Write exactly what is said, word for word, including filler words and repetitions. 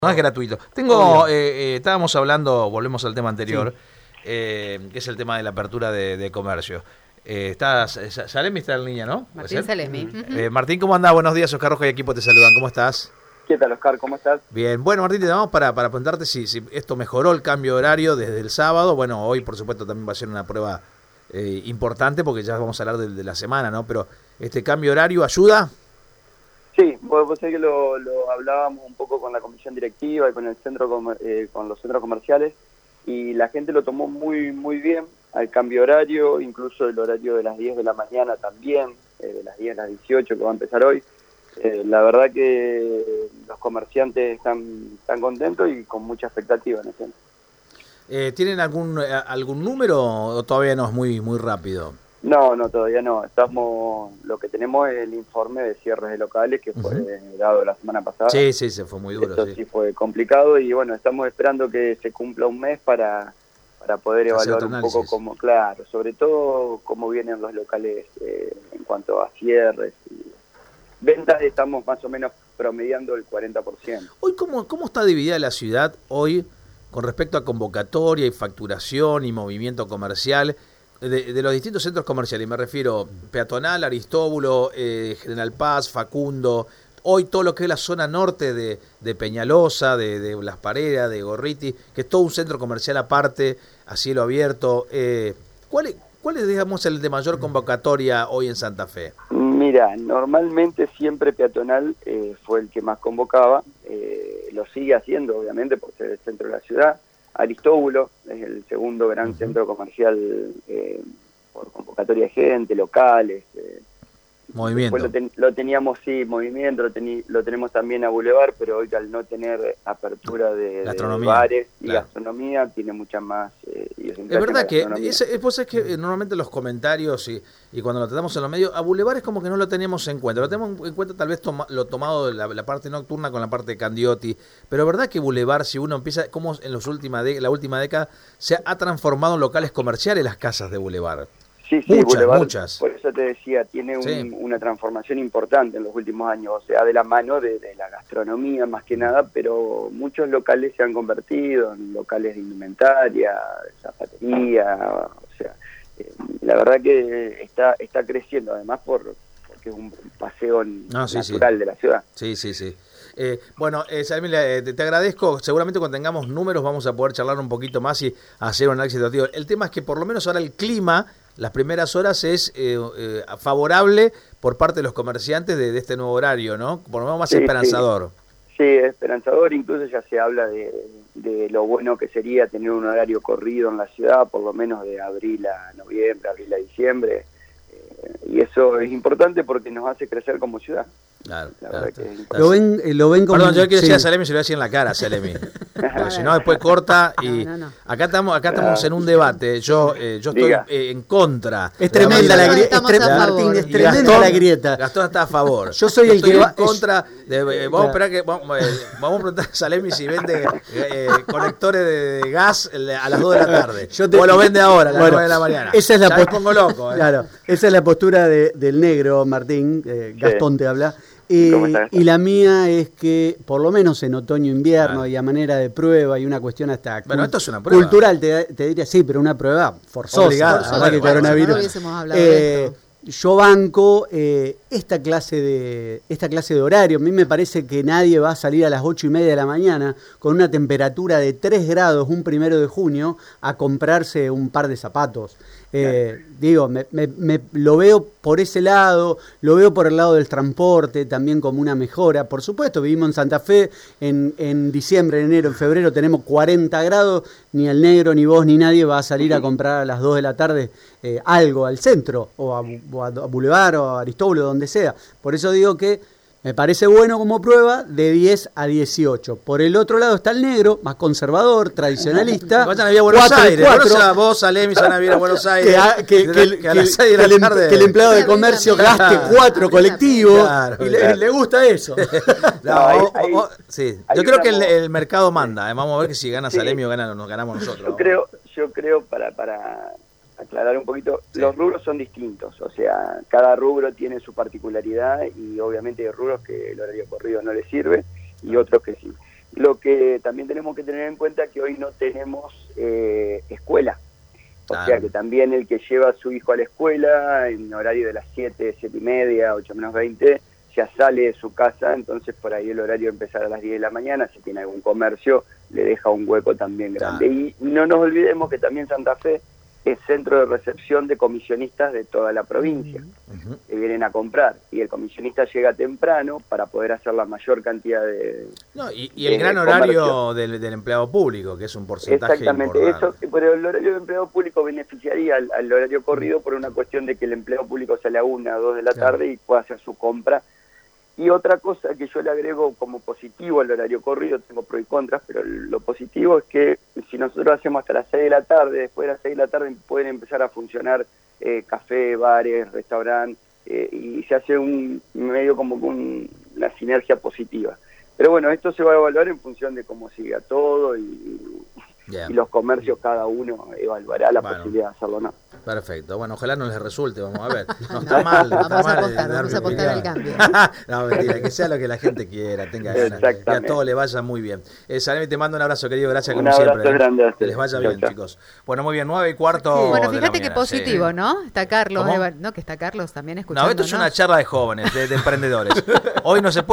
No es gratuito. Tengo, eh, eh, estábamos hablando, volvemos al tema anterior, sí. eh, que es el tema de la apertura de, de comercio. Eh, está, Salemi está en línea, ¿no? Martín Salemi. Uh-huh. eh, Martín, ¿cómo andás? Buenos días, Oscar Rojo y equipo te saludan. ¿Cómo estás? ¿Qué tal, Oscar? ¿Cómo estás? Bien. Bueno, Martín, te llamamos para, para preguntarte si, si esto mejoró el cambio de horario desde el sábado. Bueno, hoy, por supuesto, también va a ser una prueba eh, importante porque ya vamos a hablar de, de la semana, ¿no? Pero, ¿este cambio de horario ayuda? Sí, vos, vos sabés que lo, lo hablábamos un poco con la comisión directiva y con el centro eh, con los centros comerciales, y la gente lo tomó muy muy bien al cambio de horario, incluso el horario de las diez de la mañana también, eh, de las diez a las dieciocho que va a empezar hoy. Eh, la verdad que los comerciantes están, están contentos y con mucha expectativa en ese. Eh, ¿Tienen algún algún número o todavía no es muy muy rápido? No, no, todavía no. Estamos, lo que tenemos es el informe de cierres de locales que fue uh-huh. dado la semana pasada. Sí, sí, se fue muy duro. Esto sí. sí fue complicado y bueno, estamos esperando que se cumpla un mes para, para poder evaluar un poco cómo, claro, sobre todo cómo vienen los locales eh, en cuanto a cierres y ventas. Estamos más o menos promediando el cuarenta por ciento. Hoy, ¿cómo, cómo está dividida la ciudad hoy con respecto a convocatoria y facturación y movimiento comercial? De, de los distintos centros comerciales, me refiero Peatonal, Aristóbulo, eh, General Paz, Facundo, hoy todo lo que es la zona norte de, de Peñalosa, de, de Las Paredes, de Gorriti, que es todo un centro comercial aparte, a cielo abierto. Eh, ¿Cuál es, cuál es, digamos, el de mayor convocatoria hoy en Santa Fe? Mira, normalmente siempre Peatonal eh, fue el que más convocaba, eh, lo sigue haciendo obviamente por ser el centro de la ciudad. Aristóbulo es el segundo gran uh-huh. centro comercial eh, por convocatoria de gente, locales. Eh. Movimiento. Lo, ten, lo teníamos, sí, movimiento, lo, teni, lo tenemos también a Boulevard, pero hoy al no tener apertura de, de bares y claro. gastronomía, tiene mucha más... Eh, es verdad que, es, es, pues es que normalmente los comentarios y, y cuando lo tratamos en los medios, a Boulevard es como que no lo teníamos en cuenta. Lo tenemos en cuenta tal vez toma, lo tomado de la, la parte nocturna con la parte de Candioti, pero verdad que Boulevard, si uno empieza, como en los última de, la última década, se ha transformado en locales comerciales las casas de Boulevard. Sí, sí, muchas, Boulevard, muchas. Por eso te decía, tiene un, sí. una transformación importante en los últimos años, o sea, de la mano de, de la gastronomía más que nada, pero muchos locales se han convertido en locales de indumentaria, de zapatería, o sea, eh, la verdad que está está creciendo, además por porque es un paseo no, sí, natural sí. de la ciudad. Sí, sí, sí. Eh, bueno, eh, Salemi, eh, te, te agradezco. Seguramente cuando tengamos números vamos a poder charlar un poquito más y hacer un análisis situativo. El tema es que por lo menos ahora el clima, las primeras horas es eh, eh, favorable por parte de los comerciantes de, de este nuevo horario, ¿no? Por lo menos más sí, esperanzador. Sí. sí, esperanzador. Incluso ya se habla de, de lo bueno que sería tener un horario corrido en la ciudad, por lo menos de abril a noviembre, abril a diciembre. Eh, y eso es importante porque nos hace crecer como ciudad. Claro, la claro. Que lo ven, lo ven como... Perdón, yo quiero decir a Salemi, se lo voy a decir en la cara, Salemi. Porque si no, después corta y... No, no, no. Acá estamos acá estamos claro. en un debate. Yo eh, yo estoy eh, en contra. Es tremenda la grieta, Martín, es tremenda Gastón, la grieta. Gastón está a favor. Yo soy el estoy que en va... contra. De, eh, vamos a esperar que... Vamos, eh, vamos a preguntar a Salemi si vende eh, conectores de, de gas a las dos de la tarde. Yo te... O lo vende ahora, a las bueno, nueve de la mañana. Esa es la ya post... me pongo loco. Eh. Claro, esa es la postura de, del negro, Martín. Eh, Gastón sí. te habla. Eh, y la mía es que, por lo menos en otoño-invierno, ah. y a manera de prueba, y una cuestión hasta bueno, esto es una prueba. cultural, te, te diría, sí, pero una prueba forzosa. Obligada, la verdad que bueno, coronavirus. No hubiésemos hablado eh, de esto. Yo banco eh, esta clase de esta clase de horario. A mí me parece que nadie va a salir a las ocho y media de la mañana con una temperatura de tres grados un primero de junio a comprarse un par de zapatos. Eh, digo, me, me, me lo veo por ese lado, lo veo por el lado del transporte también como una mejora. Por supuesto, vivimos en Santa Fe, en, en diciembre, en enero, en febrero tenemos cuarenta grados, ni el negro, ni vos, ni nadie va a salir a comprar a las dos de la tarde eh, algo al centro, o a, o a Boulevard, o a Aristóbulo, donde sea. Por eso digo que me parece bueno como prueba de diez a dieciocho. Por el otro lado está el negro, más conservador, tradicionalista. Vayan a vivir a Buenos Aires. Bueno, vos, Salemi, se van a vivir a Buenos Aires. Que, que, que, que, a las seis de la tarde. Que el empleado de comercio gaste cuatro colectivos. Claro, y le, claro. le gusta eso. No, no, o, o, o, sí. Yo creo que el, el mercado manda. Eh. Vamos a ver que si gana sí. Salemi o gana, nos ganamos nosotros. Yo creo, yo creo para... para... aclarar un poquito, sí. Los rubros son distintos, o sea, cada rubro tiene su particularidad y obviamente hay rubros que el horario corrido no les sirve y otros que sí. Lo que también tenemos que tener en cuenta es que hoy no tenemos eh, escuela. O Claro. sea que también el que lleva a su hijo a la escuela en horario de las siete, siete y media, ocho menos veinte, ya sale de su casa, entonces por ahí el horario de empezar a las diez de la mañana, si tiene algún comercio, le deja un hueco también grande. Claro. Y no nos olvidemos que también Santa Fe es centro de recepción de comisionistas de toda la provincia, Ujú. que vienen a comprar, y el comisionista llega temprano para poder hacer la mayor cantidad de... No, y, y el de gran comercio. horario del, del empleado público, que es un porcentaje Exactamente, importante. eso, pero el horario de empleado público beneficiaría al, al horario corrido por una cuestión de que el empleado público sale a una, dos de la Claro. tarde y puede hacer su compra. Y otra cosa que yo le agrego como positivo al horario corrido, tengo pros y contras, pero lo positivo es que si nosotros hacemos hasta las seis de la tarde, después de las seis de la tarde pueden empezar a funcionar eh, café, bares, restaurantes, eh, y se hace un medio como un, una sinergia positiva. Pero bueno, esto se va a evaluar en función de cómo siga todo y, Bien. y los comercios, cada uno evaluará la Bueno. posibilidad de hacerlo o no. Perfecto. Bueno, ojalá no les resulte, vamos a ver. No No, está mal. No está vamos a mal apostar, dar vamos mi a apostar al opinión. cambio. No, mentira, que sea lo que la gente quiera, tenga ganas. Que a Exactamente. todos le vaya muy bien. Eh, Salemi, te mando un abrazo, querido. Gracias Un como abrazo siempre. ¿eh? grande a Que ustedes. les vaya Chau, bien, chau. chicos. Bueno, muy bien, nueve y cuarto. Bueno, de la fíjate qué mañana, positivo, sí. ¿no? Está Carlos, ¿Cómo? Eva- no, que está Carlos también escuchando. No, esto es una charla de jóvenes, de, de emprendedores. Hoy no se puede